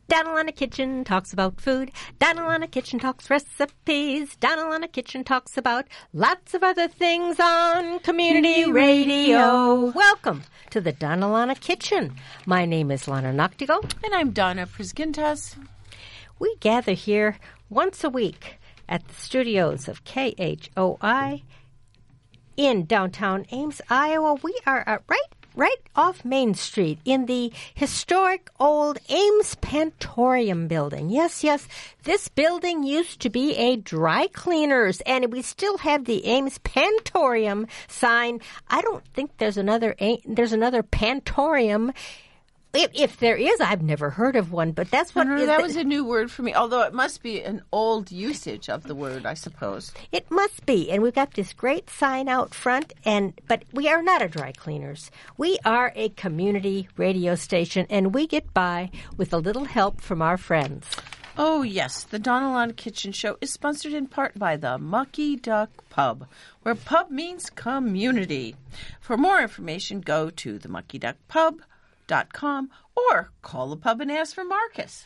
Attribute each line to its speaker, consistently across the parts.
Speaker 1: Donalana Kitchen talks about food. Donalana Kitchen talks recipes. Donalana Kitchen talks about lots of other things on community radio. Welcome to the Donalana Kitchen. My name is Lana Noctigal.
Speaker 2: And I'm Donna Frisgintas.
Speaker 1: We gather here once a week at the studios of KHOI in downtown Ames, Iowa. We are right off Main Street in the historic old Ames Pantorium building. Yes, this building used to be a dry cleaner's, and we still have the Ames Pantorium sign. I don't think there's another Pantorium. If there is, I've never heard of one, but that's what
Speaker 2: that was a new word for me, although it must be an old usage of the word, I suppose.
Speaker 1: It must be, and we've got this great sign out front, but we are not a dry cleaners. We are a community radio station, and we get by with a little help from our friends.
Speaker 2: Oh, yes, the Donalana Kitchen Show is sponsored in part by the Mucky Duck Pub, where pub means community. For more information, go to the muckyduckpub.com or call the pub and ask for Marcus.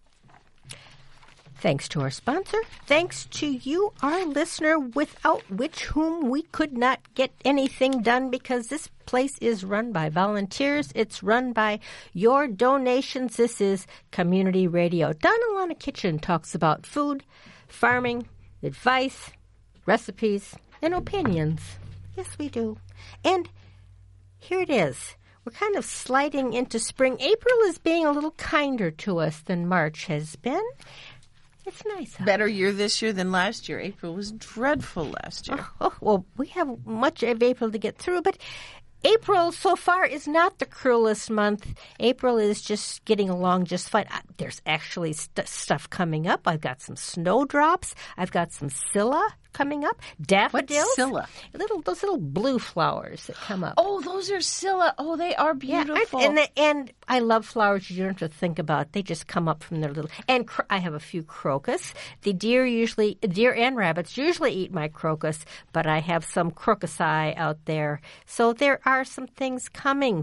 Speaker 1: Thanks to our sponsor. Thanks to you, our listener, without whom we could not get anything done, because this place is run by volunteers. It's run by your donations. This is community radio. Donalana Kitchen talks about food, farming, advice, recipes, and opinions. Yes, we do. And here it is. We're kind of sliding into spring. April is being a little kinder to us than March has been. It's nice.
Speaker 2: Better year this year than last year. April was dreadful last year.
Speaker 1: Well, we have much of April to get through, but April so far is not the cruelest month. April is just getting along just fine. There's actually stuff coming up. I've got some snowdrops. I've got some scilla coming up. Daffodils.
Speaker 2: What's scilla?
Speaker 1: Those little blue flowers that come up.
Speaker 2: Oh, those are scilla. Oh, they are beautiful.
Speaker 1: Yeah, and I love flowers you don't have to think about. They just come up from their little. And I have a few crocus. The deer and rabbits usually eat my crocus, but I have some crocusi out there. So there are some things coming.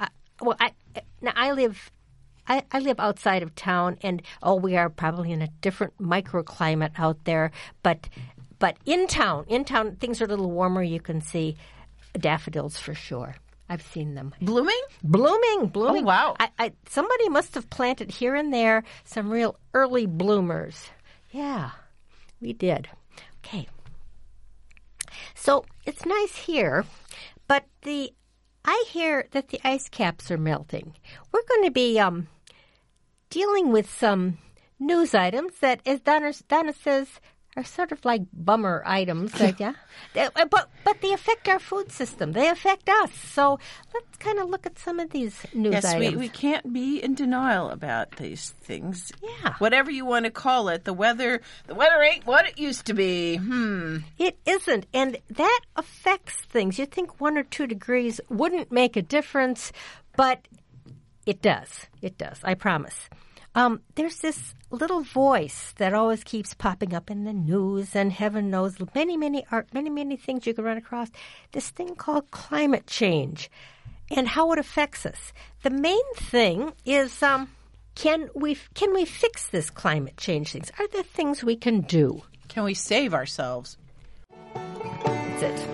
Speaker 1: I live outside of town, and we are probably in a different microclimate out there, but in town, things are a little warmer. You can see daffodils for sure. I've seen them.
Speaker 2: Blooming?
Speaker 1: Blooming.
Speaker 2: Oh, wow.
Speaker 1: Somebody must have planted here and there some real early bloomers. Yeah, we did. Okay. So it's nice here, but I hear that the ice caps are melting. We're going to be dealing with some news items that, as Donna says, are sort of like bummer items, yeah. But they affect our food system. They affect us. So let's kind of look at some of these news items.
Speaker 2: Yes, we can't be in denial about these things.
Speaker 1: Yeah.
Speaker 2: Whatever you want to call it, the weather ain't what it used to be.
Speaker 1: It isn't, and that affects things. You'd think 1 or 2 degrees wouldn't make a difference, but it does. It does, I promise. There's this little voice that always keeps popping up in the news, and heaven knows many things you can run across. This thing called climate change and how it affects us. The main thing is, can we fix this climate change things? Are there things we can do?
Speaker 2: Can we save ourselves?
Speaker 1: That's it.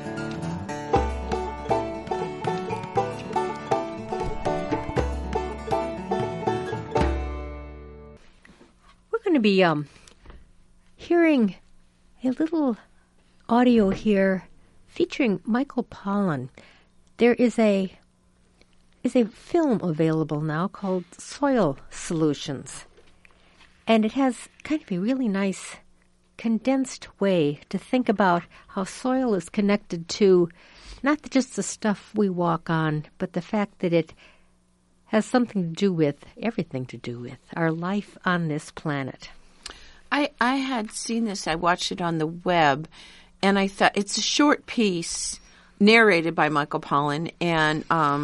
Speaker 1: Going to be hearing a little audio here featuring Michael Pollan. There is a film available now called Soil Solutions, and it has kind of a really nice condensed way to think about how soil is connected to not just the stuff we walk on, but the fact that it has everything to do with our life on this planet.
Speaker 2: I had seen this. I watched it on the web, and I thought it's a short piece narrated by Michael Pollan, and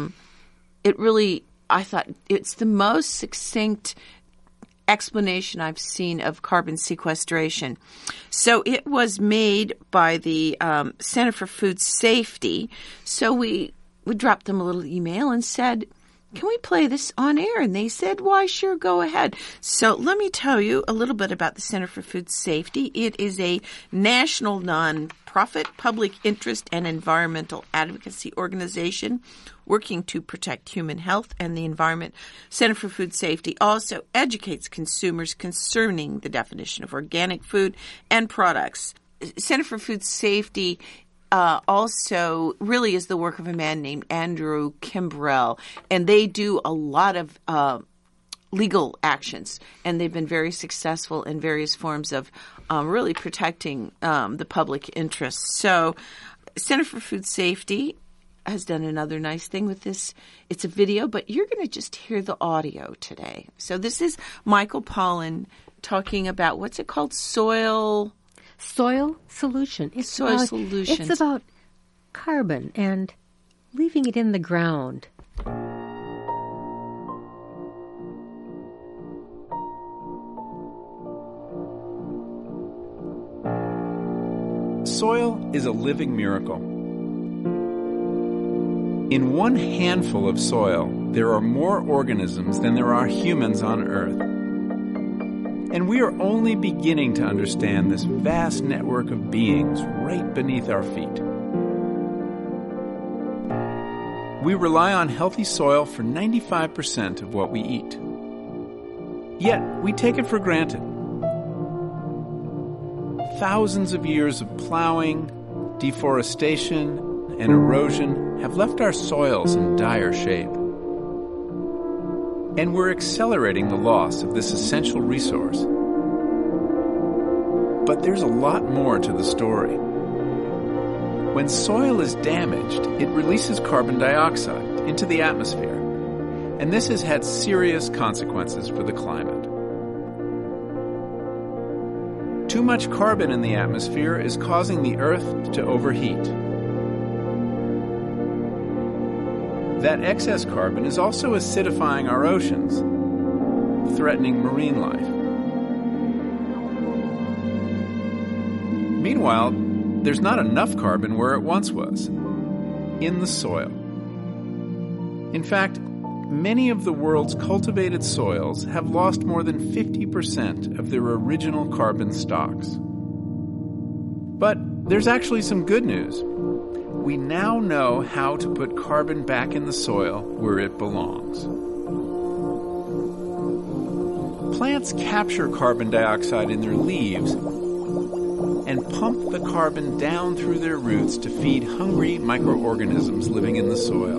Speaker 2: I thought it's the most succinct explanation I've seen of carbon sequestration. So it was made by the Center for Food Safety. So we dropped them a little email and said, can we play this on air? And they said, why, sure, go ahead. So let me tell you a little bit about the Center for Food Safety. It is a national nonprofit, public interest, and environmental advocacy organization working to protect human health and the environment. Center for Food Safety also educates consumers concerning the definition of organic food and products. Center for Food Safety also really is the work of a man named Andrew Kimbrell, and they do a lot of legal actions, and they've been very successful in various forms of really protecting the public interest. So Center for Food Safety has done another nice thing with this. It's a video, but you're going to just hear the audio today. So this is Michael Pollan talking about, what's it called? Soil
Speaker 1: solution.
Speaker 2: Solutions.
Speaker 1: It's about carbon and leaving it in the ground.
Speaker 3: Soil is a living miracle. In one handful of soil, there are more organisms than there are humans on Earth. And we are only beginning to understand this vast network of beings right beneath our feet. We rely on healthy soil for 95% of what we eat. Yet, we take it for granted. Thousands of years of plowing, deforestation, and erosion have left our soils in dire shape. And we're accelerating the loss of this essential resource. But there's a lot more to the story. When soil is damaged, it releases carbon dioxide into the atmosphere, and this has had serious consequences for the climate. Too much carbon in the atmosphere is causing the Earth to overheat. That excess carbon is also acidifying our oceans, threatening marine life. Meanwhile, there's not enough carbon where it once was, in the soil. In fact, many of the world's cultivated soils have lost more than 50% of their original carbon stocks. But there's actually some good news. We now know how to put carbon back in the soil where it belongs. Plants capture carbon dioxide in their leaves and pump the carbon down through their roots to feed hungry microorganisms living in the soil.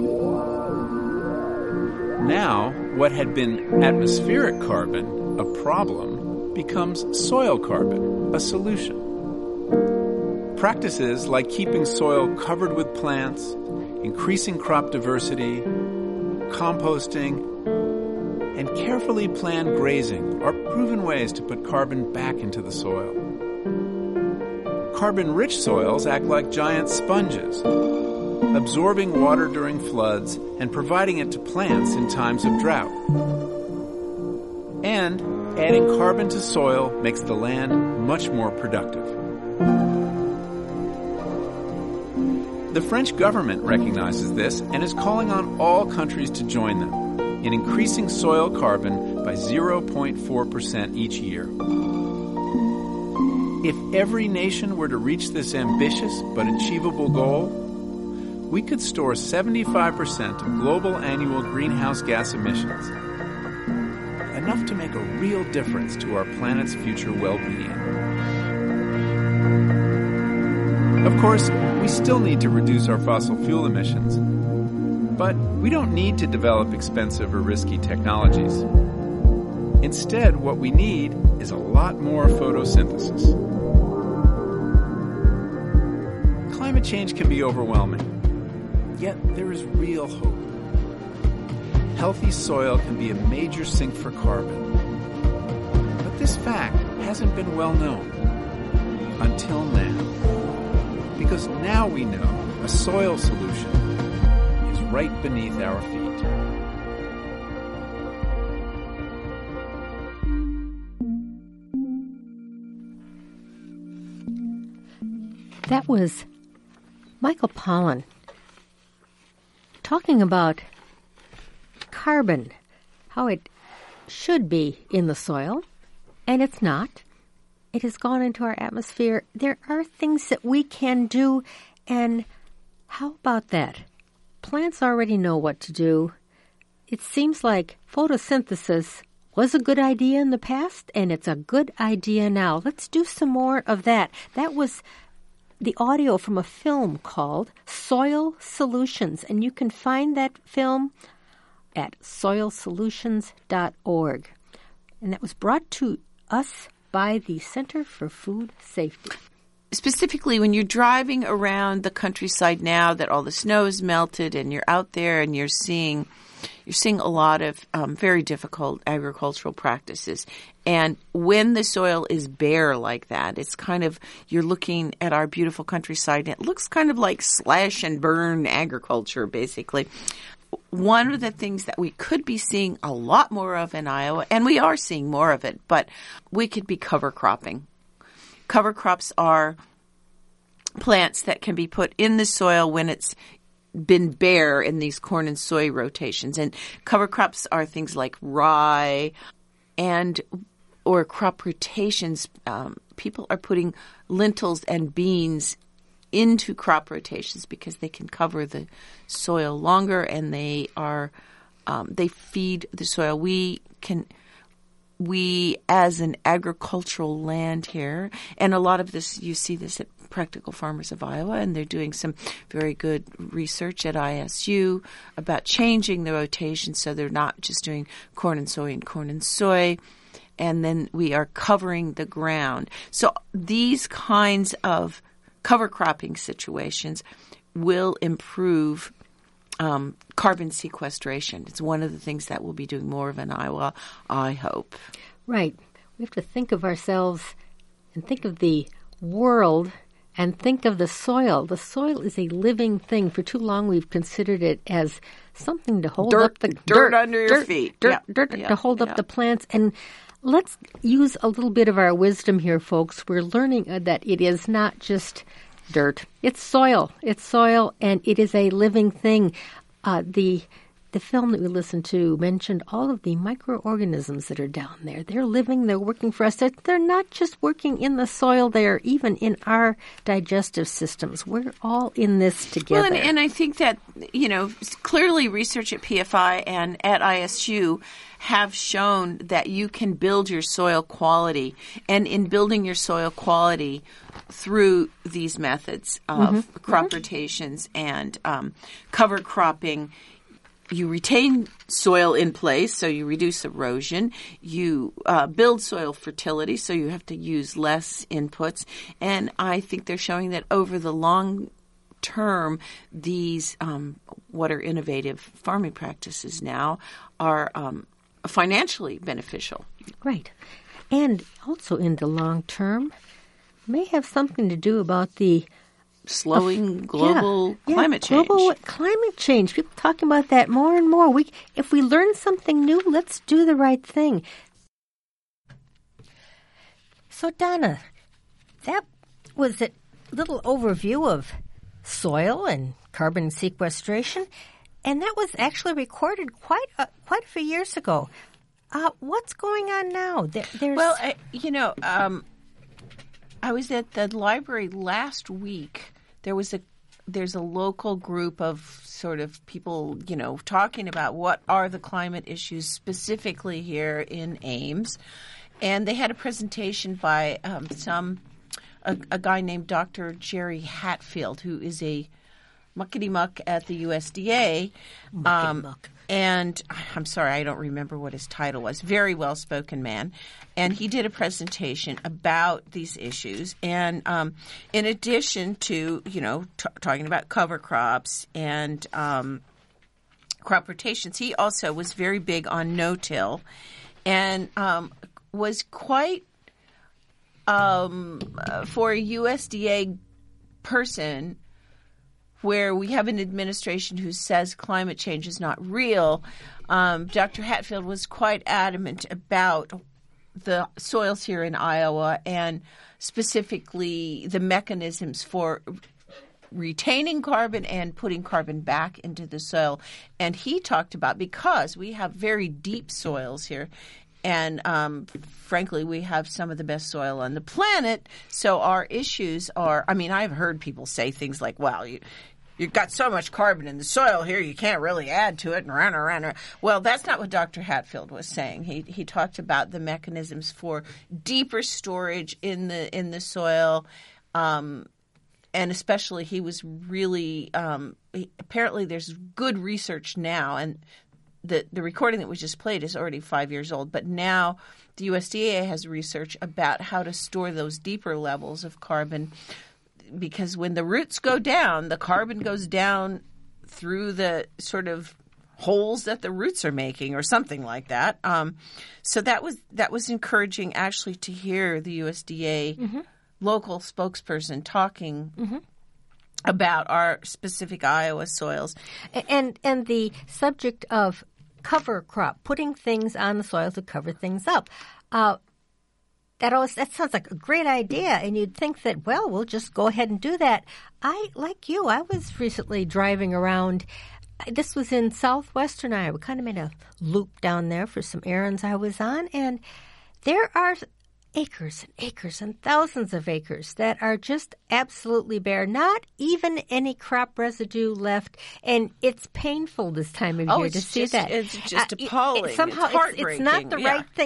Speaker 3: Now, what had been atmospheric carbon, a problem, becomes soil carbon, a solution. Practices like keeping soil covered with plants, increasing crop diversity, composting, and carefully planned grazing are proven ways to put carbon back into the soil. Carbon-rich soils act like giant sponges, absorbing water during floods and providing it to plants in times of drought. And adding carbon to soil makes the land much more productive. The French government recognizes this and is calling on all countries to join them in increasing soil carbon by 0.4% each year. If every nation were to reach this ambitious but achievable goal, we could store 75% of global annual greenhouse gas emissions, enough to make a real difference to our planet's future well-being. Of course, we still need to reduce our fossil fuel emissions, but we don't need to develop expensive or risky technologies. Instead, what we need is a lot more photosynthesis. Climate change can be overwhelming, yet there is real hope. Healthy soil can be a major sink for carbon. But this fact hasn't been well known until now. Because now we know a soil solution is right beneath our feet.
Speaker 1: That was Michael Pollan talking about carbon, how it should be in the soil, and it's not. It has gone into our atmosphere. There are things that we can do, and how about that? Plants already know what to do. It seems like photosynthesis was a good idea in the past, and it's a good idea now. Let's do some more of that. That was the audio from a film called Soil Solutions, and you can find that film at soilsolutions.org. And that was brought to us by the Center for Food Safety.
Speaker 2: Specifically, when you're driving around the countryside now that all the snow is melted and you're out there and you're seeing a lot of very difficult agricultural practices. And when the soil is bare like that, it's kind of, you're looking at our beautiful countryside, and it looks kind of like slash and burn agriculture, basically. One of the things that we could be seeing a lot more of in Iowa, and we are seeing more of it, but we could be cover cropping. Cover crops are plants that can be put in the soil when it's been bare in these corn and soy rotations. And cover crops are things like rye or crop rotations. People are putting lentils and beans into crop rotations because they can cover the soil longer, and they feed the soil. We as an agricultural land here, and a lot of this, you see this at Practical Farmers of Iowa, and they're doing some very good research at ISU about changing the rotation so they're not just doing corn and soy, and then we are covering the ground. So these kinds of cover cropping situations will improve carbon sequestration. It's one of the things that we'll be doing more of in Iowa, I hope.
Speaker 1: Right. We have to think of ourselves and think of the world and think of the soil. The soil is a living thing. For too long, we've considered it as something to hold up the
Speaker 2: dirt under your feet.
Speaker 1: Dirt to hold up the plants. And let's use a little bit of our wisdom here, folks. We're learning that it is not just dirt. It's soil. It's soil, and it is a living thing. The film that we listened to mentioned all of the microorganisms that are down there. They're living, they're working for us. They're not just working in the soil, they're even in our digestive systems. We're all in this together.
Speaker 2: Well, and I think that, clearly research at PFI and at ISU have shown that you can build your soil quality. And in building your soil quality through these methods of crop rotations and cover cropping, you retain soil in place, so you reduce erosion. You build soil fertility, so you have to use less inputs. And I think they're showing that over the long term, these what are innovative farming practices now are financially beneficial.
Speaker 1: Right. And also in the long term, may have something to do about the
Speaker 2: slowing global climate change.
Speaker 1: Global climate change. People talking about that more and more. If we learn something new, let's do the right thing. So, Donna, that was a little overview of soil and carbon sequestration, and that was actually recorded quite a few years ago. What's going on now?
Speaker 2: I was at the library last week. There's a local group of sort of people, talking about what are the climate issues specifically here in Ames. And they had a presentation by a guy named Dr. Jerry Hatfield, who is a muckety-muck at the USDA. And I'm sorry, I don't remember what his title was. Very well-spoken man. And he did a presentation about these issues. And in addition to, talking about cover crops and crop rotations, he also was very big on no-till and was quite, for a USDA person, where we have an administration who says climate change is not real, Dr. Hatfield was quite adamant about the soils here in Iowa and specifically the mechanisms for retaining carbon and putting carbon back into the soil. And he talked about, because we have very deep soils here, and frankly, we have some of the best soil on the planet, so our issues are, I mean, I've heard people say things like, well, you've got so much carbon in the soil here, you can't really add to it, and around. Well, that's not what Dr. Hatfield was saying. He talked about the mechanisms for deeper storage in the soil, and especially he was really apparently there's good research now, and the recording that we just played is already 5 years old, but now the USDA has research about how to store those deeper levels of carbon, because when the roots go down, the carbon goes down through the sort of holes that the roots are making or something like that. So that was encouraging actually to hear the USDA local spokesperson talking about our specific Iowa soils.
Speaker 1: And the subject of cover crop, putting things on the soil to cover things up. That sounds like a great idea, and you'd think that, well, we'll just go ahead and do that. Like you, I was recently driving around. This was in southwestern Iowa. We kind of made a loop down there for some errands I was on, and there are acres and acres and thousands of acres that are just absolutely bare, not even any crop residue left, and it's painful this time of year to see that.
Speaker 2: It's just appalling.
Speaker 1: Somehow
Speaker 2: it's heartbreaking.
Speaker 1: It's not the right thing,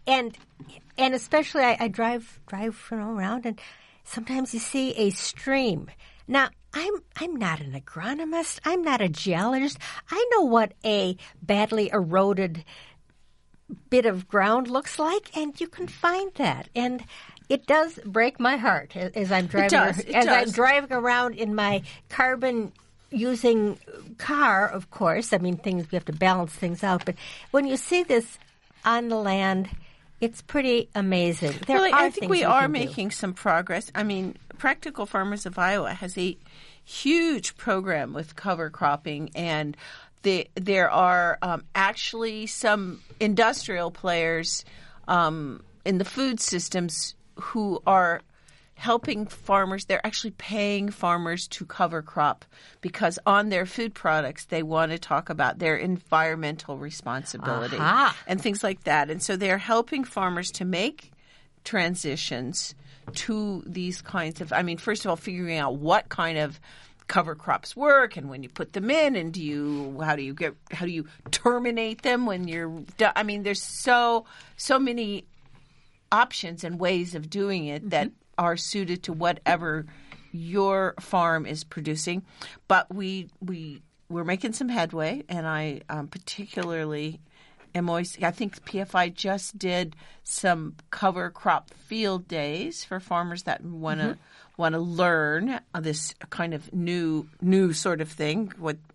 Speaker 1: and especially I drive around, and sometimes you see a stream. Now, I'm not an agronomist. I'm not a geologist. I know what a badly eroded bit of ground looks like, and you can find that. And it does break my heart as I'm driving. I'm driving around in my carbon using car. Of course, I mean we have to balance things out. But when you see this on the land, it's pretty amazing.
Speaker 2: I think we are making some progress. I mean, Practical Farmers of Iowa has a huge program with cover cropping, and there are actually some industrial players in the food systems who are helping farmers. They're actually paying farmers to cover crop because on their food products they want to talk about their environmental responsibility and things like that. And so they're helping farmers to make transitions to these kinds of, I mean, first of all, figuring out what kind of cover crops work, and when you put them in, and how do you terminate them when you're done? I mean, there's so many options and ways of doing it that are suited to whatever your farm is producing. But we're making some headway, and I particularly am always. I think PFI just did some cover crop field days for farmers that want to learn this kind of new sort of thing.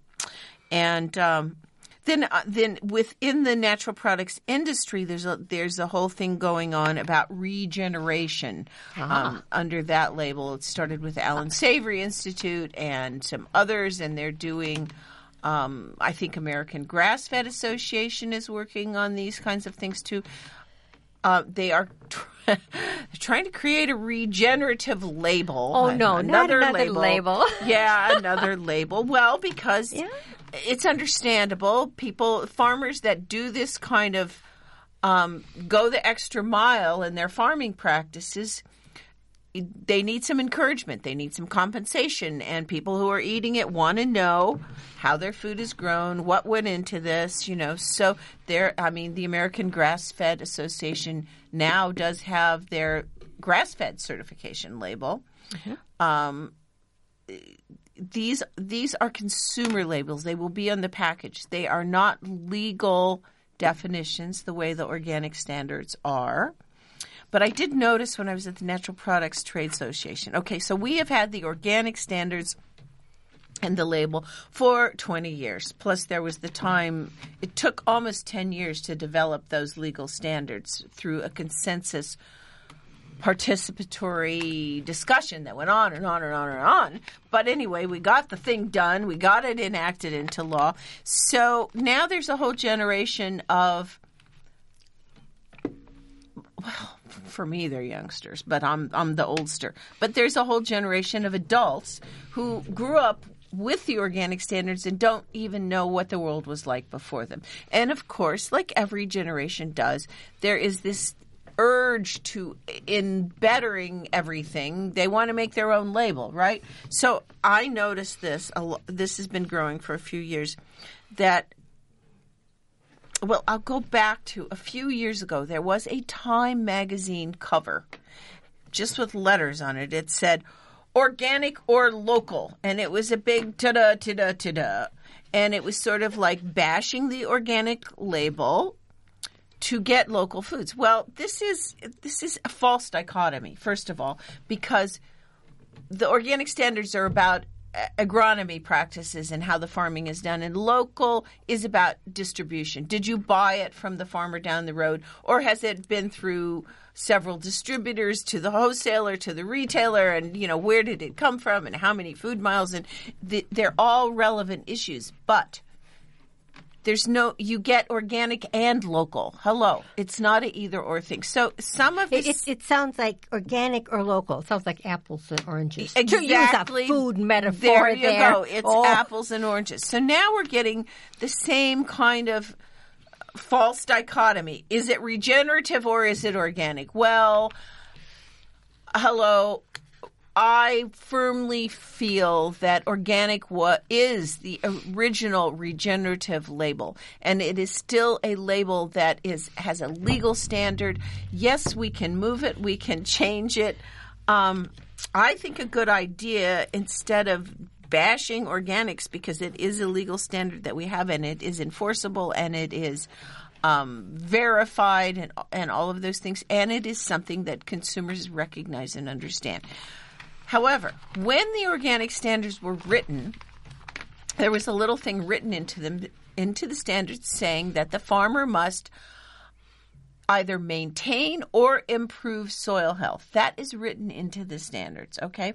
Speaker 2: Then within the natural products industry, there's a whole thing going on about regeneration under that label. It started with Allen Savory Institute and some others, and they're doing. I think American Grass-Fed Association is working on these kinds of things too. They are trying to create a regenerative label.
Speaker 1: Oh, no, not another label.
Speaker 2: Yeah, another label. Well, because it's understandable. Farmers that do this kind of go the extra mile in their farming practices, they need some encouragement. They need some compensation. And people who are eating it want to know how their food is grown, what went into this, So the American Grass-Fed Association now does have their grass-fed certification label. These are consumer labels. They will be on the package. They are not legal definitions the way the organic standards are. But I did notice when I was at the Natural Products Trade Association. Okay, so we have had the organic standards and the label for 20 years. Plus there was the time, it took almost 10 years to develop those legal standards through a consensus participatory discussion that went on and on and on and on. But anyway, we got the thing done. We got it enacted into law. So now there's a whole generation of for me, they're youngsters, but I'm the oldster. But there's a whole generation of adults who grew up with the organic standards and don't even know what the world was like before them. And of course, like every generation does, there is this urge to, in bettering everything, they want to make their own label, right? So I noticed this has been growing for a few years, that, well, I'll go back to a few years ago. There was a Time magazine cover just with letters on it. It said organic or local, and it was a big ta-da, ta-da, ta-da. And it was sort of like bashing the organic label to get local foods. Well, this is a false dichotomy, first of all, because the organic standards are about agronomy practices and how the farming is done, and local is about distribution. Did you buy it from the farmer down the road, or has it been through several distributors to the wholesaler to the retailer, and where did it come from and how many food miles? And they're all relevant issues, but you get organic and local. Hello. It's not an either or thing. So some of this...
Speaker 1: It sounds like organic or local. It sounds like apples and oranges.
Speaker 2: Exactly.
Speaker 1: To use a food metaphor
Speaker 2: there. You go. It's apples and oranges. So now we're getting the same kind of false dichotomy. Is it regenerative or is it organic? Well, hello. I firmly feel that organic is the original regenerative label, and it is still a label that has a legal standard. Yes, we can move it, we can change it. I think a good idea, instead of bashing organics, because it is a legal standard that we have, and it is enforceable, and it is verified, and all of those things, and it is something that consumers recognize and understand. However, when the organic standards were written, there was a little thing written into the standards saying that the farmer must either maintain or improve soil health. That is written into the standards, okay?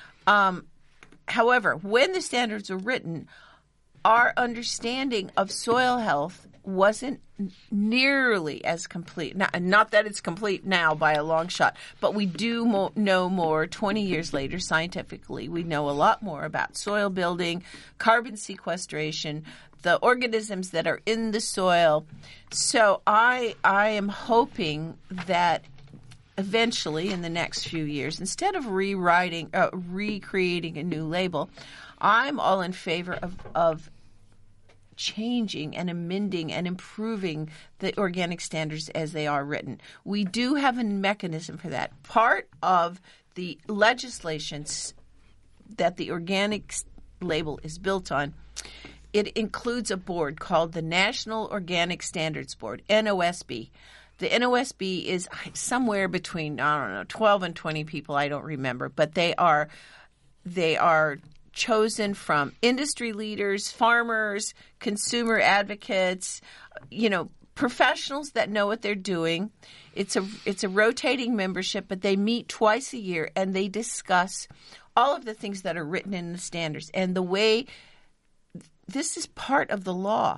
Speaker 2: However, when the standards were written, our understanding of soil health wasn't nearly as complete. Not that it's complete now by a long shot, but we do know more 20 years later scientifically. We know a lot more about soil building, carbon sequestration, the organisms that are in the soil. So I am hoping that eventually in the next few years, instead of recreating a new label, I'm all in favor of changing and amending and improving the organic standards as they are written. We do have a mechanism for that. Part of the legislation that the organic label is built on, it includes a board called the National Organic Standards Board, NOSB. The NOSB is somewhere between, 12 and 20 people, I don't remember, but they are chosen from industry leaders, farmers, consumer advocates, professionals that know what they're doing. It's a rotating membership, but they meet twice a year and they discuss all of the things that are written in the standards. And the way this is part of the law,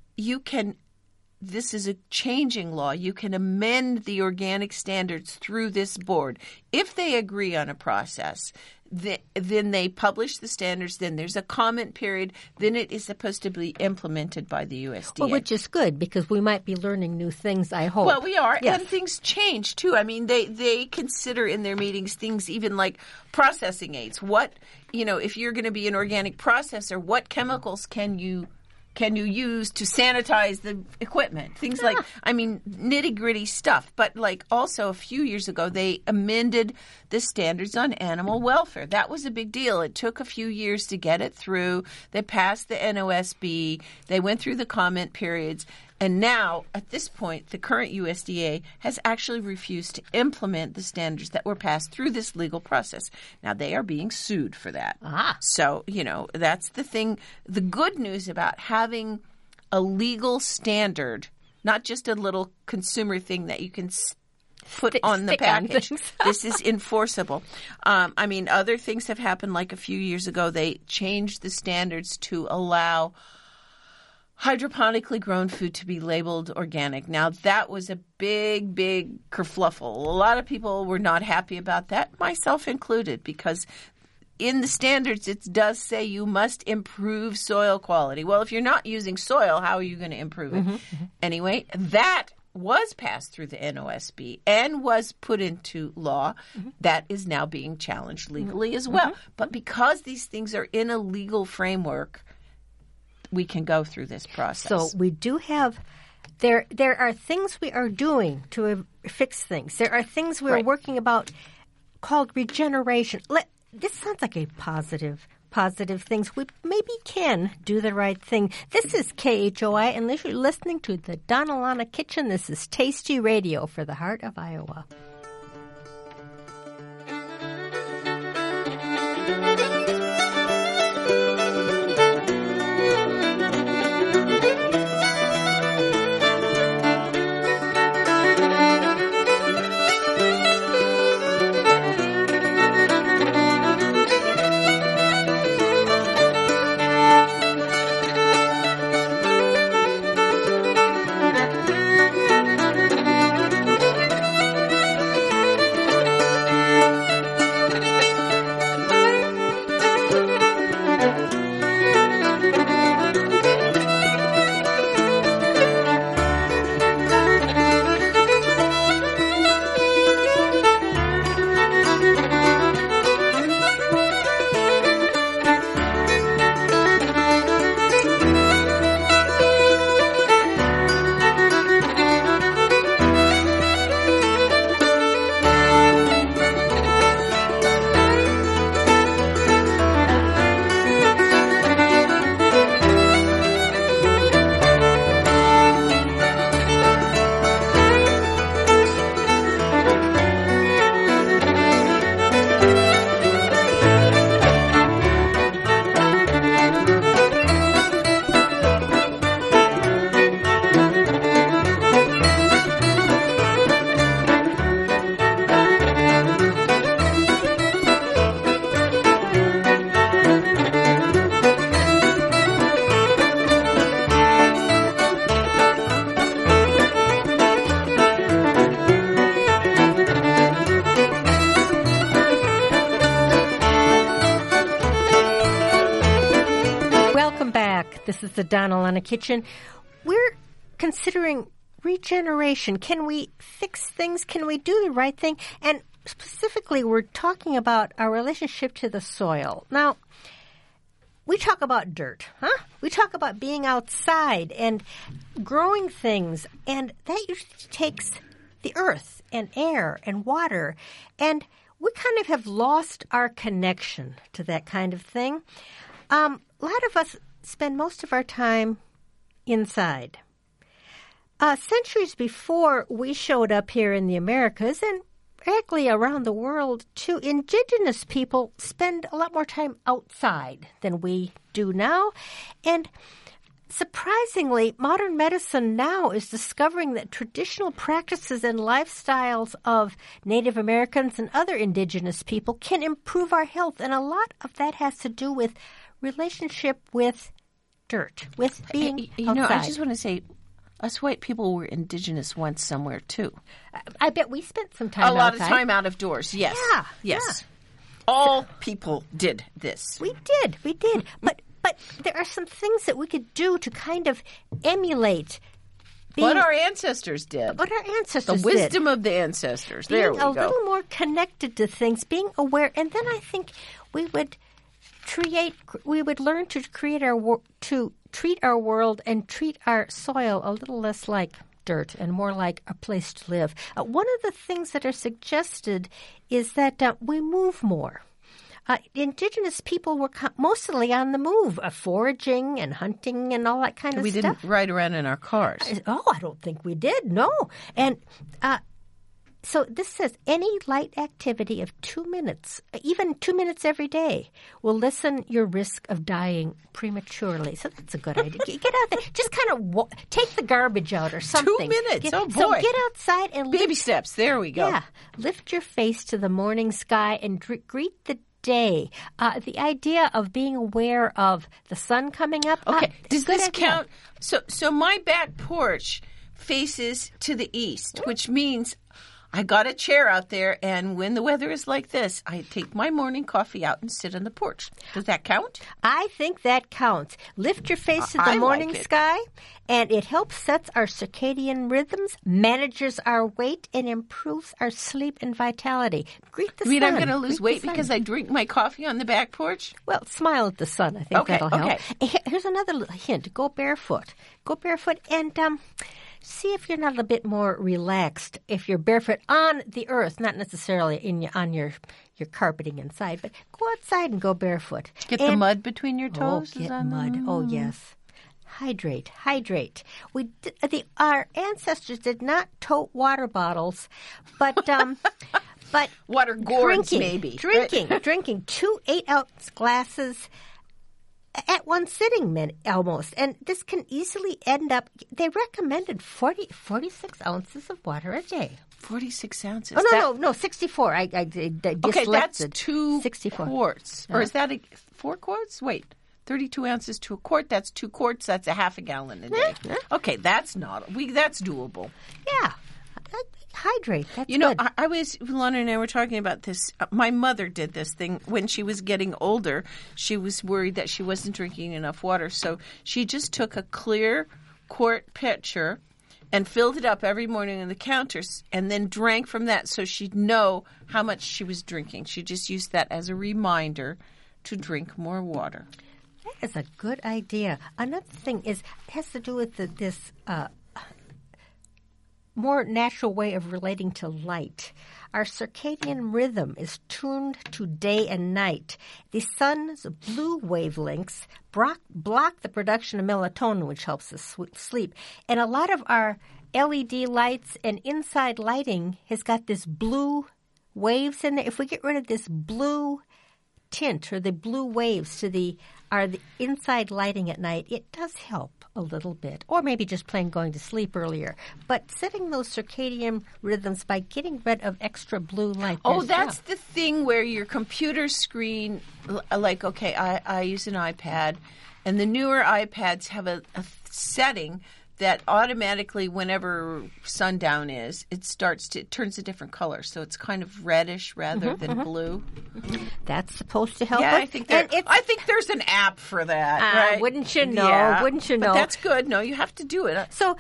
Speaker 2: this is a changing law. You can amend the organic standards through this board. If they agree on a process, then they publish the standards, then there's a comment period, then it is supposed to be implemented by the USDA.
Speaker 1: Well, which is good, because we might be learning new things, I hope.
Speaker 2: Well, we are,
Speaker 1: yes.
Speaker 2: And things change, too. I mean, they consider in their meetings things even like processing aids. What, if you're going to be an organic processor, what chemicals can you use to sanitize the equipment? Things like, nitty-gritty stuff. But also a few years ago, they amended the standards on animal welfare. That was a big deal. It took a few years to get it through. They passed the NOSB. They went through the comment periods. And now, at this point, the current USDA has actually refused to implement the standards that were passed through this legal process. Now, they are being sued for that. So, that's the thing. The good news about having a legal standard, not just a little consumer thing that you can put on the package. This is enforceable. Other things have happened, like a few years ago, they changed the standards to allow hydroponically grown food to be labeled organic. Now, that was a big, big kerfluffle. A lot of people were not happy about that, myself included, because in the standards, it does say you must improve soil quality. Well, if you're not using soil, how are you going to improve it? Anyway, that was passed through the NOSB and was put into law. That is now being challenged legally as well. But because these things are in a legal framework, we can go through this process.
Speaker 1: So we do have there are things we are doing to fix things. There are things we are working about called regeneration. This sounds like a positive things. We maybe can do the right thing. This is KHOI, and you're listening to the Donalana Kitchen. This is Tasty Radio for the heart of Iowa. This is the Donalana Kitchen. We're considering regeneration. Can we fix things? Can we do the right thing? And specifically, we're talking about our relationship to the soil. Now, we talk about dirt, huh? We talk about being outside and growing things, and that usually takes the earth and air and water, and we kind of have lost our connection to that kind of thing. A lot of us spend most of our time inside. Centuries before we showed up here in the Americas, and actually around the world too, indigenous people spend a lot more time outside than we do now. And surprisingly, modern medicine now is discovering that traditional practices and lifestyles of Native Americans and other indigenous people can improve our health. And a lot of that has to do with relationship with dirt, with being outside.
Speaker 2: I just want to say, us white people were indigenous once somewhere, too.
Speaker 1: I bet we spent some time outside.
Speaker 2: A lot of time out of doors, yes.
Speaker 1: Yeah.
Speaker 2: Yes. Yeah. All people did this.
Speaker 1: We did. But there are some things that we could do to kind of emulate
Speaker 2: what our ancestors did. The wisdom of the ancestors. There we go.
Speaker 1: Being a little more connected to things, being aware. And then I think we would learn to treat our world and treat our soil a little less like dirt and more like a place to live. One of the things that are suggested is that we move more. Indigenous people were mostly on the move, foraging and hunting and all that kind of stuff.
Speaker 2: We didn't ride around in our cars.
Speaker 1: I don't think we did, no. And so this says any light activity of 2 minutes, even 2 minutes every day, will lessen your risk of dying prematurely. So that's a good idea. Get out there. Just kind of take the garbage out or something.
Speaker 2: 2 minutes. Oh, boy.
Speaker 1: So get outside and
Speaker 2: baby steps. There we go.
Speaker 1: Yeah. Lift your face to the morning sky and greet the day. The idea of being aware of the sun coming up.
Speaker 2: Okay, does
Speaker 1: good
Speaker 2: this
Speaker 1: idea.
Speaker 2: count? So my back porch faces to the east, which means I got a chair out there, and when the weather is like this, I take my morning coffee out and sit on the porch. Does that count?
Speaker 1: I think that counts. Lift your face to the
Speaker 2: I
Speaker 1: morning
Speaker 2: like it.
Speaker 1: sky, and it helps sets our circadian rhythms, manages our weight, and improves our sleep and vitality. Greet the
Speaker 2: I mean,
Speaker 1: sun.
Speaker 2: I'm going to lose
Speaker 1: Greet the
Speaker 2: weight
Speaker 1: sun.
Speaker 2: because I drink my coffee on the back porch?
Speaker 1: Well, smile at the sun. I think
Speaker 2: Okay,
Speaker 1: that'll help.
Speaker 2: okay.
Speaker 1: Here's another little hint. Go barefoot. Go barefoot and see if you're not a bit more relaxed if you're barefoot on the earth, not necessarily on your carpeting inside, but go outside and go barefoot.
Speaker 2: Get the
Speaker 1: And-
Speaker 2: mud between your toes?
Speaker 1: Oh,
Speaker 2: Is
Speaker 1: get
Speaker 2: that-
Speaker 1: mud. Oh, yes. Hydrate. Our ancestors did not tote water bottles, but but
Speaker 2: Water gourds,
Speaker 1: drinking,
Speaker 2: maybe.
Speaker 1: drinking 2 8-ounce glasses at one sitting almost. And this can easily end up, they recommended 46 ounces of water a day.
Speaker 2: 46 ounces.
Speaker 1: Oh, no, 64. I dyslexic.
Speaker 2: Okay, that's 2
Speaker 1: 64.
Speaker 2: quarts. Or is that 4 quarts? Wait, 32 ounces to a quart. That's 2 quarts. That's a half a gallon a day.
Speaker 1: Yeah.
Speaker 2: Okay, that's that's doable.
Speaker 1: Yeah. Hydrate. That's
Speaker 2: You know,
Speaker 1: good.
Speaker 2: I was, Lana and I were talking about this. My mother did this thing when she was getting older. She was worried that she wasn't drinking enough water. So she just took a clear quart pitcher and filled it up every morning on the counters and then drank from that so she'd know how much she was drinking. She just used that as a reminder to drink more water.
Speaker 1: That is a good idea. Another thing has to do with this more natural way of relating to light. Our circadian rhythm is tuned to day and night. The sun's blue wavelengths block the production of melatonin, which helps us sleep. And a lot of our LED lights and inside lighting has got this blue waves in it. If we get rid of this blue tint or the blue waves to the inside lighting at night, it does help a little bit. Or maybe just plain going to sleep earlier. But setting those circadian rhythms by getting rid of extra blue light.
Speaker 2: Oh, that's the thing where your computer screen, like, okay, I use an iPad, and the newer iPads have a setting that automatically, whenever sundown is, it turns a different color. So it's kind of reddish rather than blue.
Speaker 1: That's supposed to help
Speaker 2: Yeah,
Speaker 1: us.
Speaker 2: I think there's an app for that, right?
Speaker 1: Wouldn't you know?
Speaker 2: Yeah.
Speaker 1: Wouldn't you know?
Speaker 2: But that's good. No, you have to do it.
Speaker 1: So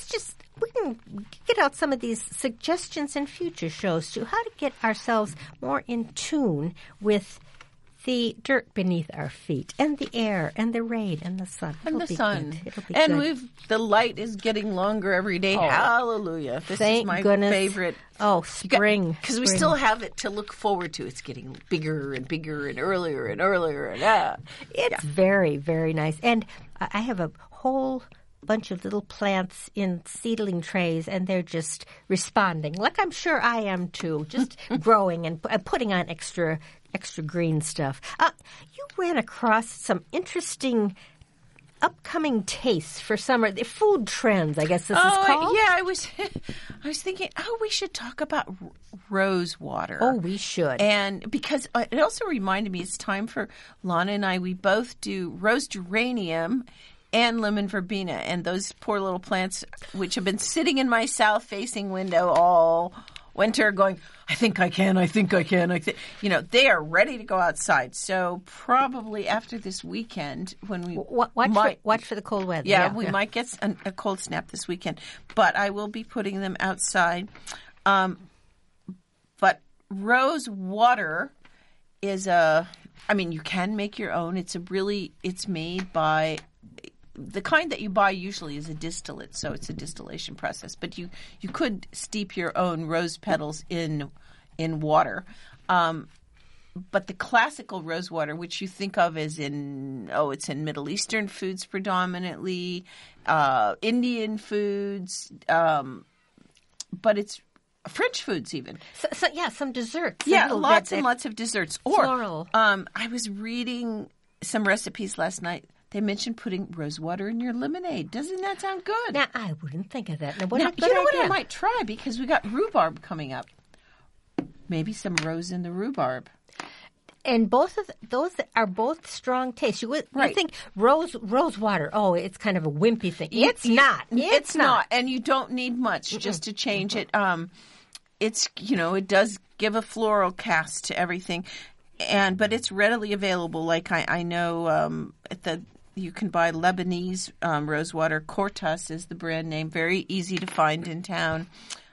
Speaker 1: we can get out some of these suggestions in future shows to how to get ourselves more in tune with the dirt beneath our feet and the air and the rain and the sun.
Speaker 2: And
Speaker 1: It'll
Speaker 2: the
Speaker 1: be
Speaker 2: sun.
Speaker 1: good. It'll be
Speaker 2: And
Speaker 1: good.
Speaker 2: the light is getting longer every day. Hallelujah. This
Speaker 1: Thank
Speaker 2: is my
Speaker 1: goodness.
Speaker 2: favorite.
Speaker 1: Oh, spring.
Speaker 2: Because we
Speaker 1: spring.
Speaker 2: still have it to look forward to. It's getting bigger and bigger and earlier and earlier. And
Speaker 1: It's very, very nice. And I have a whole bunch of little plants in seedling trays, and they're just responding, like I'm sure I am too, just growing and putting on extra green stuff. You ran across some interesting upcoming tastes for summer, the food trends, I guess this is called.
Speaker 2: Yeah, I was thinking, we should talk about rose water.
Speaker 1: Oh, we should.
Speaker 2: And because it also reminded me it's time for Lana and I, we both do rose geranium and lemon verbena, and those poor little plants, which have been sitting in my south-facing window all winter going, I think I can. They are ready to go outside. So probably after this weekend when we
Speaker 1: watch for the cold weather.
Speaker 2: Yeah, we might get a cold snap this weekend. But I will be putting them outside. But rose water is you can make your own. It's made by the kind that you buy usually is a distillate, so it's a distillation process. But you could steep your own rose petals in water. But the classical rose water, which you think of as it's in Middle Eastern foods predominantly, Indian foods, but it's French foods even.
Speaker 1: So some desserts.
Speaker 2: Yeah, lots and lots of desserts.
Speaker 1: Floral.
Speaker 2: I was reading some recipes last night. They mentioned putting rose water in your lemonade. Doesn't that sound good?
Speaker 1: Now, I wouldn't think of that. Now,
Speaker 2: you know what I might try? Because we got rhubarb coming up. Maybe some rose in the rhubarb.
Speaker 1: And both of those are both strong tastes. You think rose water, oh, it's kind of a wimpy thing. It's not.
Speaker 2: It's not. And you don't need much just to change it. It's, it does give a floral cast to everything. But it's readily available. Like I know you can buy Lebanese rose water. Cortas is the brand name. Very easy to find in town.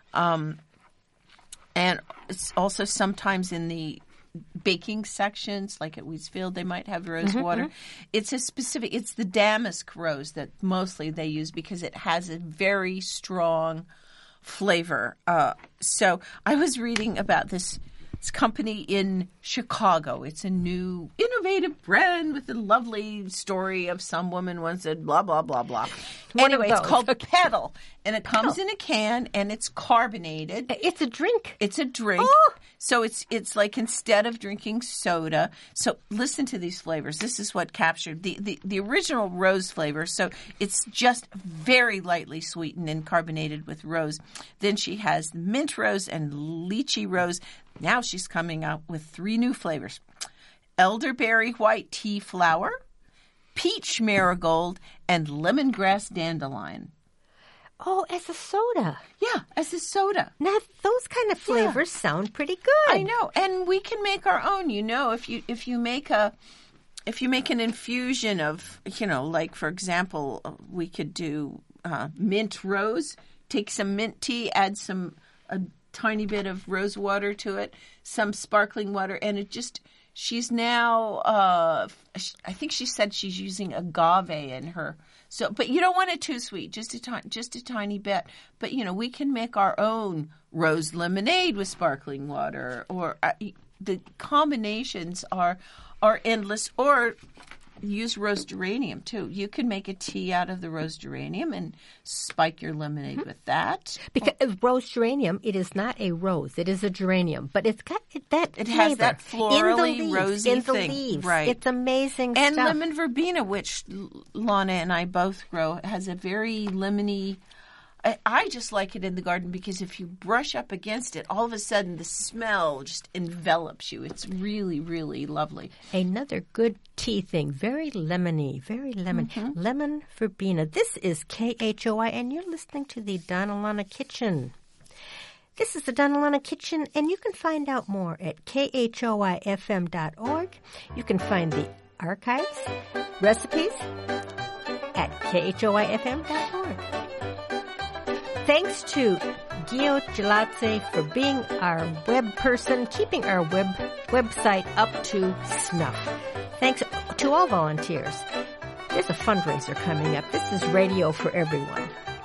Speaker 2: And it's also sometimes in the baking sections, like at Wheatsfield, they might have rose water. It's it's the damask rose that mostly they use because it has a very strong flavor. So I was reading about this company in Chicago. It's a new innovative brand with a lovely story of some woman once said blah, blah, blah, blah. Anyway, it's called Petal, and it comes in a can, and it's carbonated.
Speaker 1: It's a drink.
Speaker 2: It's a drink.
Speaker 1: Oh.
Speaker 2: So it's like instead of drinking soda. So listen to these flavors. This is what captured the original rose flavor. So it's just very lightly sweetened and carbonated with rose. Then she has mint rose and lychee rose. Now she's coming out with 3 new flavors: elderberry white tea flower, peach marigold, and lemongrass dandelion.
Speaker 1: Oh, as a soda.
Speaker 2: Yeah, as a soda.
Speaker 1: Now, those kind of flavors sound pretty good.
Speaker 2: I know, and we can make our own. If you make an infusion of, like for example, we could do mint rose. Take some mint tea, add a tiny bit of rose water to it, some sparkling water, and she's now, I think she said she's using agave in her. So, but you don't want it too sweet, just a tiny bit. But, we can make our own rose lemonade with sparkling water, or the combinations are endless, or use rose geranium too. You can make a tea out of the rose geranium and spike your lemonade with that.
Speaker 1: Because rose geranium, it is not a rose; it is a geranium, but it's got that.
Speaker 2: It has that florally rosy
Speaker 1: in the
Speaker 2: thing,
Speaker 1: leaves.
Speaker 2: right?
Speaker 1: It's amazing
Speaker 2: and
Speaker 1: stuff.
Speaker 2: lemon verbena, which Lana and I both grow, has a very lemony. I just like it in the garden because if you brush up against it, all of a sudden the smell just envelops you. It's really, really lovely.
Speaker 1: Another good tea thing. Very lemony. Very lemon. Lemon verbena. This is KHOI, and you're listening to the Donna Lana Kitchen. This is the Donna Lana Kitchen, and you can find out more at khoifm.org. You can find the archives, recipes at khoifm.org. Thanks to Gio Gelazzi for being our web person, keeping our website up to snuff. Thanks to all volunteers. There's a fundraiser coming up. This is Radio for Everyone.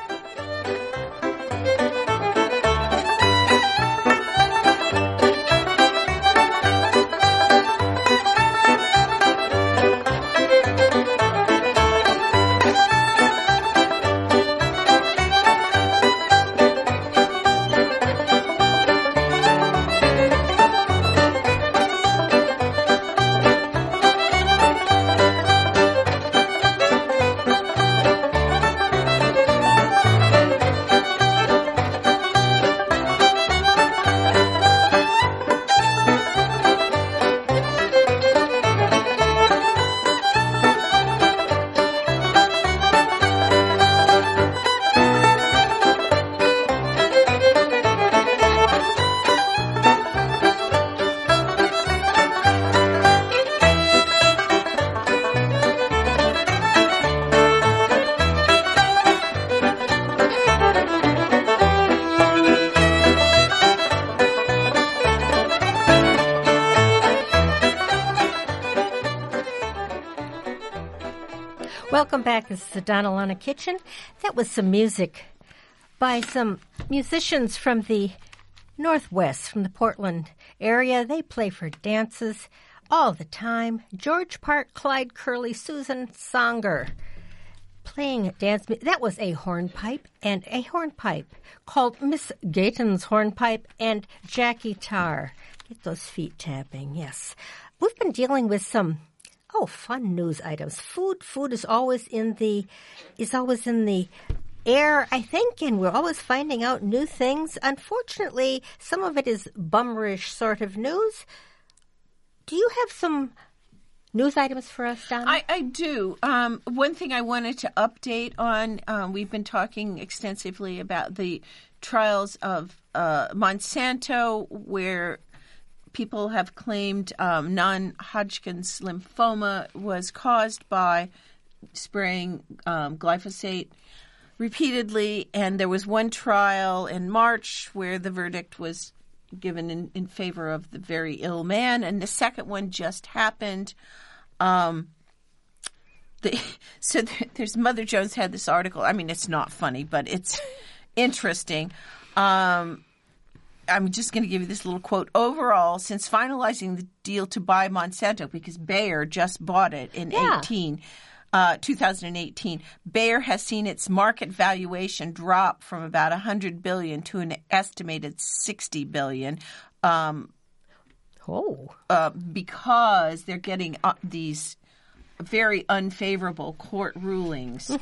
Speaker 1: Welcome back. This is the Donna Lana Kitchen. That was some music by some musicians from the Northwest, from the Portland area. They play for dances all the time. George Park, Clyde Curley, Susan Songer playing dance. That was a hornpipe called Miss Gayton's hornpipe and Jackie Tarr. Get those feet tapping, yes. We've been dealing with some fun news items. Food is always in the air, I think, and we're always finding out new things. Unfortunately, some of it is bummerish sort of news. do you have some news items for us, Donna?
Speaker 2: I do. One thing I wanted to update on, we've been talking extensively about the trials of Monsanto, where people have claimed non-Hodgkin's lymphoma was caused by spraying glyphosate repeatedly. And there was one trial in March where the verdict was given in favor of the very ill man. And the second one just happened. There's Mother Jones had this article. I mean, it's not funny, but it's interesting. I'm just going to give you this little quote. Overall, since finalizing the deal to buy Monsanto, because Bayer just bought it in 2018, Bayer has seen its market valuation drop from about $100 billion to an estimated $60 billion. Because they're getting these very unfavorable court rulings.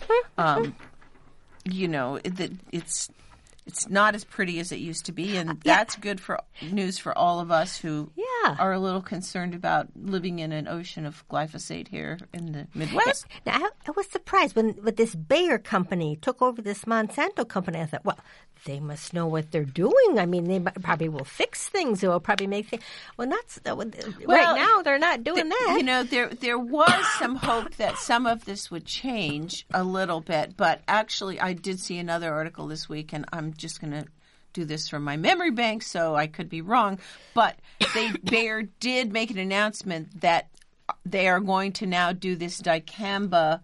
Speaker 2: It's not as pretty as it used to be, and that's good for news for all of us who are a little concerned about living in an ocean of glyphosate here in the Midwest.
Speaker 1: Now, I was surprised when this Bayer company took over this Monsanto company. I thought, well, they must know what they're doing. I mean, they probably will fix things. They will probably make things. Well, right now they're not doing that.
Speaker 2: There was some hope that some of this would change a little bit, but actually I did see another article this week, and I'm just going to do this from my memory bank, so I could be wrong. But Bayer did make an announcement that they are going to now do this dicamba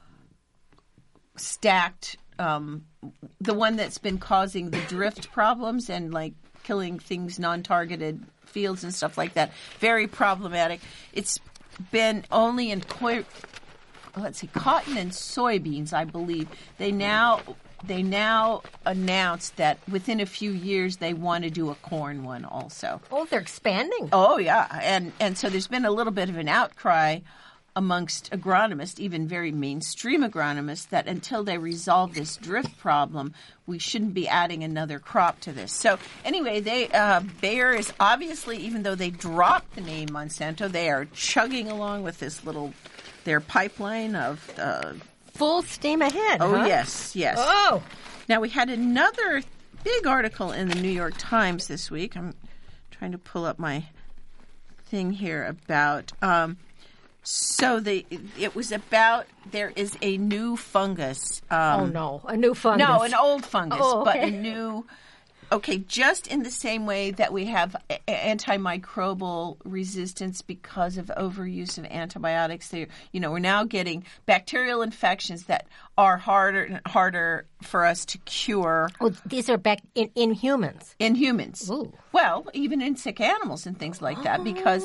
Speaker 2: stacked, the one that's been causing the drift problems and like killing things, non-targeted fields and stuff like that. Very problematic. It's been only in cotton and soybeans, I believe. They now announced that within a few years they want to do a corn one also.
Speaker 1: Oh, they're expanding.
Speaker 2: Oh, yeah. And so there's been a little bit of an outcry amongst agronomists, even very mainstream agronomists, that until they resolve this drift problem, we shouldn't be adding another crop to this. So anyway, Bayer is obviously, even though they dropped the name Monsanto, they are chugging along with their pipeline of
Speaker 1: full steam ahead.
Speaker 2: Oh,
Speaker 1: huh?
Speaker 2: yes.
Speaker 1: Oh.
Speaker 2: Now, we had another big article in the New York Times this week. I'm trying to pull up my thing here about... it was about there is a new fungus.
Speaker 1: A new fungus.
Speaker 2: No, an old fungus,
Speaker 1: oh, okay.
Speaker 2: but a new... Okay, just in the same way that we have antimicrobial resistance because of overuse of antibiotics, we're now getting bacterial infections that are harder and harder for us to cure.
Speaker 1: Oh, these are back in humans.
Speaker 2: In humans.
Speaker 1: Ooh.
Speaker 2: Well, even in sick animals and things like that, because,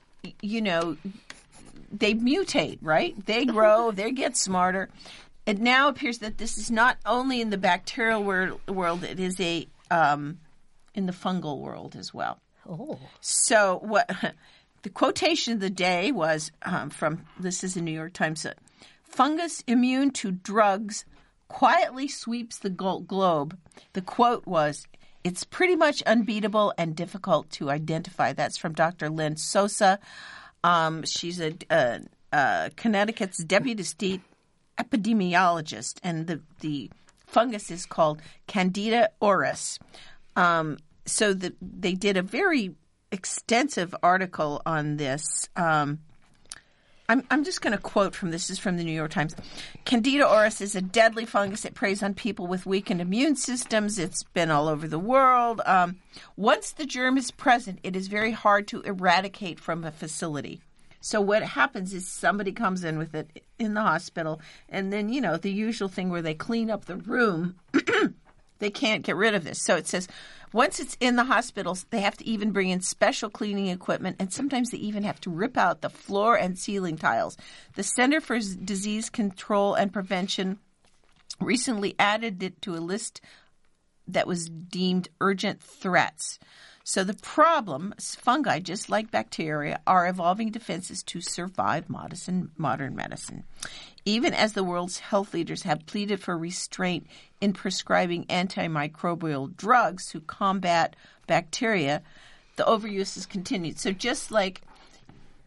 Speaker 2: they mutate, right? They grow, they get smarter. It now appears that this is not only in the bacterial world, it is in the fungal world as well.
Speaker 1: Oh.
Speaker 2: So what the quotation of the day was this is the New York Times, fungus immune to drugs quietly sweeps the globe. The quote was, "It's pretty much unbeatable and difficult to identify." That's from Dr. Lynn Sosa. She's a Connecticut's deputy state epidemiologist, and the fungus is called Candida auris. So they did a very extensive article on this. I'm just going to quote from this. This is from the New York Times. Candida auris is a deadly fungus. It preys on people with weakened immune systems. It's been all over the world. Once the germ is present, it is very hard to eradicate from a facility. So what happens is somebody comes in with it in the hospital, and then, the usual thing where they clean up the room, they can't get rid of this. So it says once it's in the hospitals, they have to even bring in special cleaning equipment, and sometimes they even have to rip out the floor and ceiling tiles. The Center for Disease Control and Prevention recently added it to a list that was deemed urgent threats. So the problem, fungi, just like bacteria, are evolving defenses to survive modern medicine. Even as the world's health leaders have pleaded for restraint in prescribing antimicrobial drugs to combat bacteria, the overuse has continued. So just like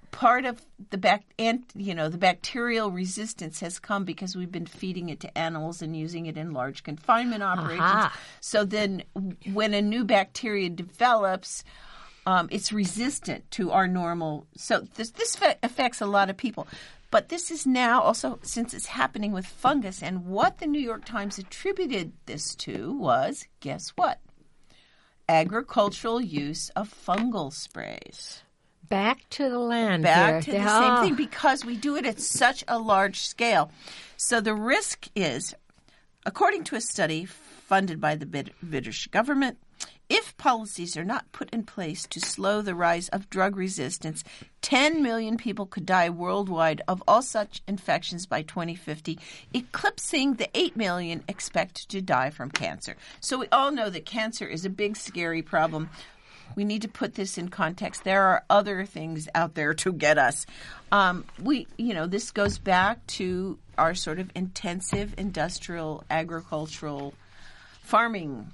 Speaker 2: part of the the bacterial resistance has come because we've been feeding it to animals and using it in large confinement operations.
Speaker 1: Aha.
Speaker 2: So then when a new bacteria develops, it's resistant to our normal. So this affects a lot of people. But this is now also, since it's happening with fungus, and what the New York Times attributed this to was, guess what? Agricultural use of fungal sprays.
Speaker 1: Back to the land
Speaker 2: Back
Speaker 1: here.
Speaker 2: to the same thing, because we do it at such a large scale. So the risk is, according to a study funded by the British government, if policies are not put in place to slow the rise of drug resistance, 10 million people could die worldwide of all such infections by 2050, eclipsing the 8 million expected to die from cancer. So we all know that cancer is a big, scary problem. We need to put this in context. There are other things out there to get us. This goes back to our sort of intensive industrial agricultural farming.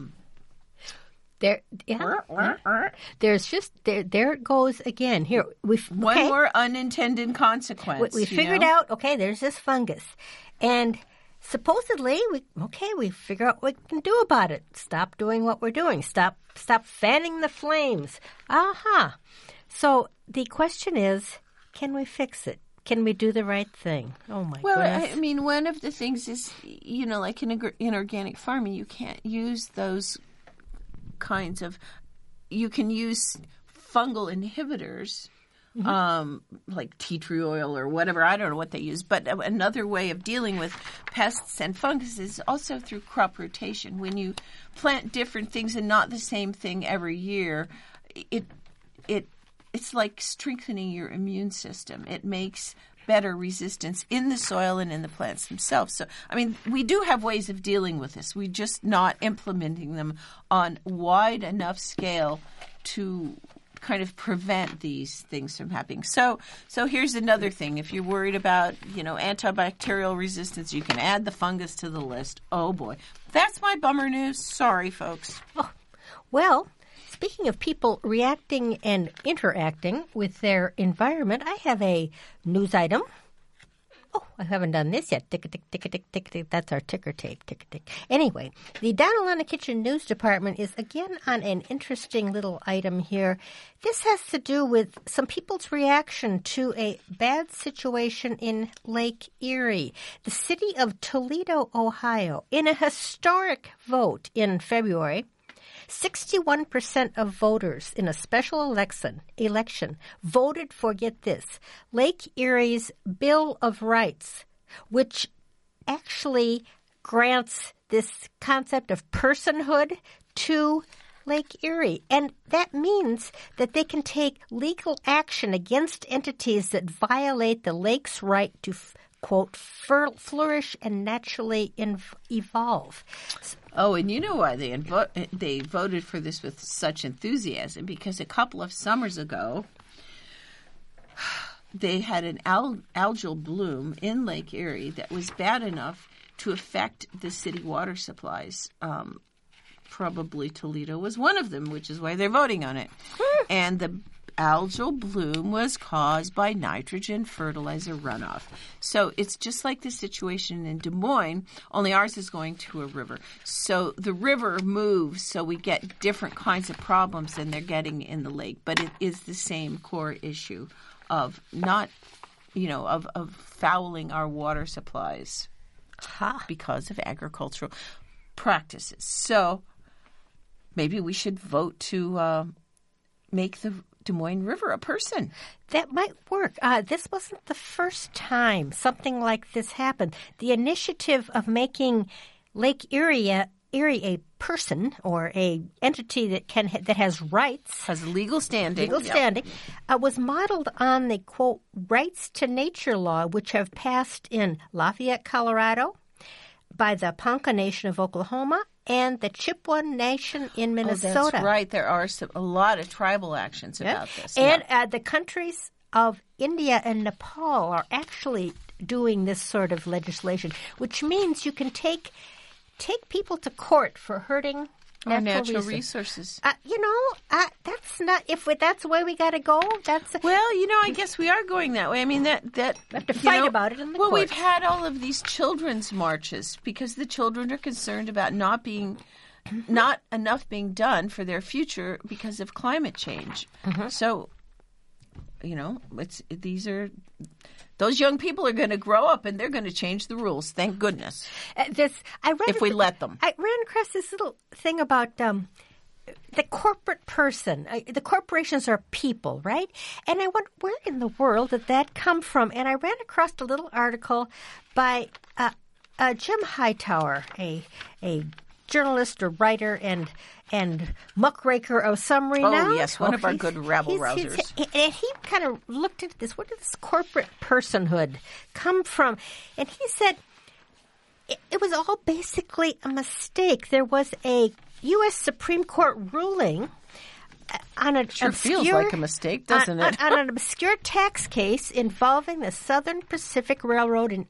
Speaker 1: There's just there it goes again. Here
Speaker 2: one more unintended consequence.
Speaker 1: We figured out. Okay, there's this fungus, and supposedly we figure out what we can do about it. Stop doing what we're doing. Stop fanning the flames. Aha. So the question is, can we fix it? Can we do the right thing? Oh, my goodness.
Speaker 2: Well, I mean, one of the things is, like in organic farming, you can't use those kinds of – you can use fungal inhibitors, like tea tree oil or whatever. I don't know what they use. But another way of dealing with pests and fungus is also through crop rotation. When you plant different things and not the same thing every year, it's like strengthening your immune system. It makes better resistance in the soil and in the plants themselves. So, I mean, we do have ways of dealing with this. We're just not implementing them on wide enough scale to kind of prevent these things from happening. So here's another thing. If you're worried about, antibacterial resistance, you can add the fungus to the list. Oh, boy. That's my bummer news. Sorry, folks.
Speaker 1: Oh, well, speaking of people reacting and interacting with their environment, I have a news item. Oh, I haven't done this yet. Tick, tick, tick, tick, tick, tick. That's our ticker tape. Tick, tick. Anyway, the Donalana Kitchen News Department is again on an interesting little item here. This has to do with some people's reaction to a bad situation in Lake Erie. The city of Toledo, Ohio, in a historic vote in February, 61% of voters in a special election voted for, get this, Lake Erie's Bill of Rights, which actually grants this concept of personhood to Lake Erie. And that means that they can take legal action against entities that violate the lake's right to, quote, flourish and naturally evolve.
Speaker 2: Oh, and you know why they voted for this with such enthusiasm? Because a couple of summers ago, they had an algal bloom in Lake Erie that was bad enough to affect the city water supplies. Probably Toledo was one of them, which is why they're voting on it. And the algal bloom was caused by nitrogen fertilizer runoff. So it's just like the situation in Des Moines, only ours is going to a river. So the river moves, so we get different kinds of problems than they're getting in the lake. But it is the same core issue of not, of fouling our water supplies because of agricultural practices. So maybe we should vote to make the Des Moines River a person.
Speaker 1: That might work. This wasn't the first time something like this happened. The initiative of making Lake Erie a person or a entity that has rights,
Speaker 2: has legal standing,
Speaker 1: was modeled on the, quote, rights to nature law, which have passed in Lafayette, Colorado, by the Ponca Nation of Oklahoma, and the Chippewa Nation in Minnesota.
Speaker 2: Oh, that's right. There are a lot of tribal actions about this.
Speaker 1: And the countries of India and Nepal are actually doing this sort of legislation, which means you can take people to court for hurting
Speaker 2: Our natural resources.
Speaker 1: That's not that's the way we got to go.
Speaker 2: Well, I guess we are going that way. I mean, that
Speaker 1: we have to fight about it in the courts.
Speaker 2: We've had all of these children's marches because the children are concerned about not enough being done for their future because of climate change. Mm-hmm. So, those young people are going to grow up and they're going to change the rules. Thank goodness. We let them.
Speaker 1: I ran across this little thing about the corporate person. The corporations are people, right? And I wonder where in the world did that come from? And I ran across a little article by Jim Hightower, a journalist or writer and muckraker of some renown.
Speaker 2: Oh, yes, one of our good rabble-rousers.
Speaker 1: And he kind of looked at this. Where did this corporate personhood come from? And he said it was all basically a mistake. There was a U.S. Supreme Court ruling on an
Speaker 2: feels like a mistake, doesn't it?
Speaker 1: on an obscure tax case involving the Southern Pacific Railroad in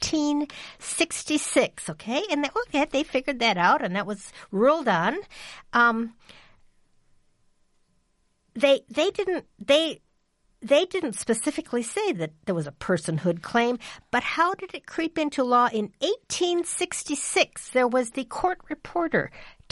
Speaker 1: 1866. Okay, and they figured that out, and that was ruled on. They didn't specifically say that there was a personhood claim, but how did it creep into law in 1866? There was the court reporter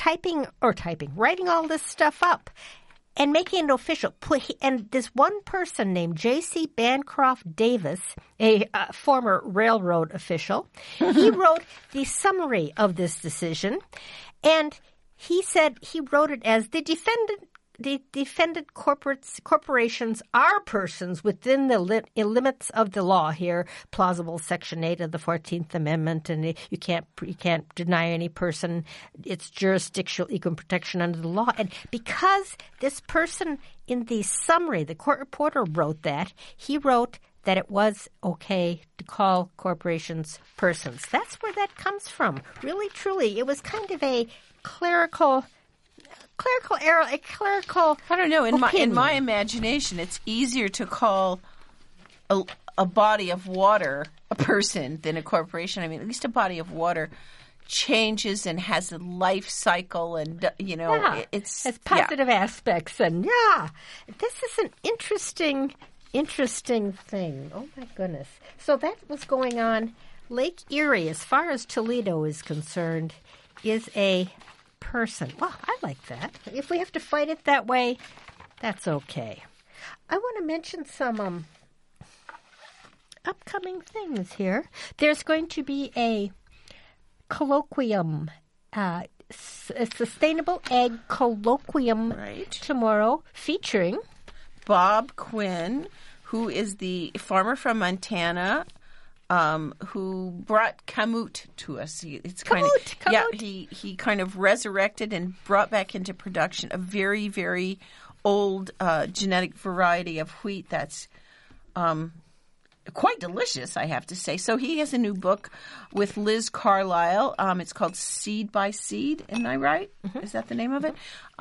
Speaker 1: writing all this stuff up and making it official. And this one person named J.C. Bancroft Davis, a former railroad official, he wrote the summary of this decision, and he said he wrote it as the defendant corporations are persons within the limits of the law here, plausible Section 8 of the 14th Amendment, and you can't deny any person its jurisdictional equal protection under the law. And because this person in the summary, the court reporter wrote that, he wrote that it was okay to call corporations persons. That's where that comes from. Really, truly, it was kind of a clerical error, a clerical
Speaker 2: I don't know.
Speaker 1: opinion.
Speaker 2: In my imagination, it's easier to call a body of water a person than a corporation. I mean, at least a body of water changes and has a life cycle, and it has
Speaker 1: positive aspects. And this is an interesting thing. Oh my goodness! So that was going on. Lake Erie, as far as Toledo is concerned, is a person. Well, I like that. If we have to fight it that way, that's okay. I want to mention some upcoming things here. There's going to be a colloquium, a sustainable egg colloquium tomorrow featuring
Speaker 2: Bob Quinn, who is the farmer from Montana, who brought kamut to us. He kind of resurrected and brought back into production a very, very old genetic variety of wheat that's quite delicious, I have to say. So he has a new book with Liz Carlisle. It's called Seed by Seed. Am I right? Mm-hmm. Is that the name of it?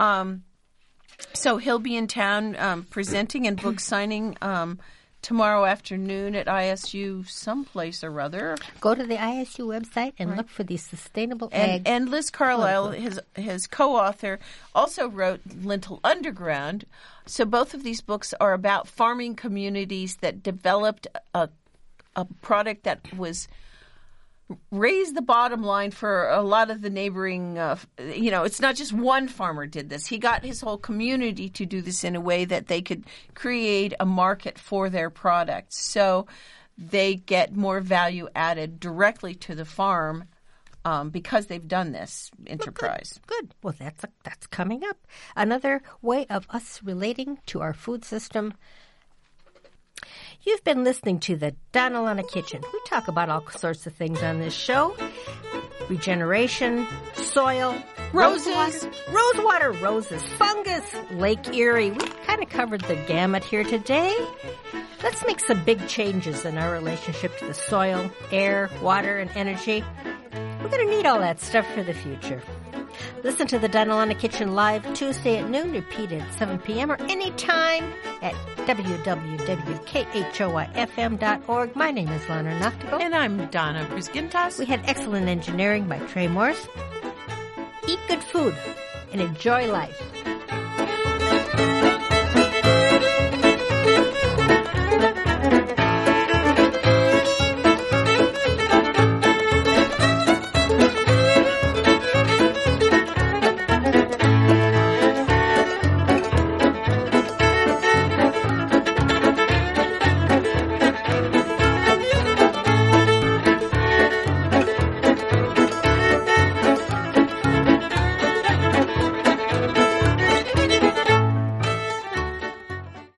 Speaker 2: So he'll be in town presenting and book signing tomorrow afternoon at ISU someplace or other.
Speaker 1: Go to the ISU website and look for the sustainable egg.
Speaker 2: And Liz Carlisle, his co-author, also wrote Lentil Underground. So both of these books are about farming communities that developed a product that was raised the bottom line for a lot of the neighboring, it's not just one farmer did this. He got his whole community to do this in a way that they could create a market for their products. So they get more value added directly to the farm because they've done this enterprise.
Speaker 1: Good. Well, that's coming up. Another way of us relating to our food system. You've been listening to the Donna Lana Kitchen. We talk about all sorts of things on this show. Regeneration, soil, rosewater, roses, fungus, Lake Erie. We kind of covered the gamut here today. Let's make some big changes in our relationship to the soil, air, water, and energy. We're going to need all that stuff for the future. Listen to the Donna Lana Kitchen live Tuesday at noon, repeated at 7 p.m. or anytime at www.khoifm.org. My name is Lana Naftigal.
Speaker 2: And I'm Donna Brusgintas.
Speaker 1: We had excellent engineering by Trey Morse. Eat good food. and enjoy life.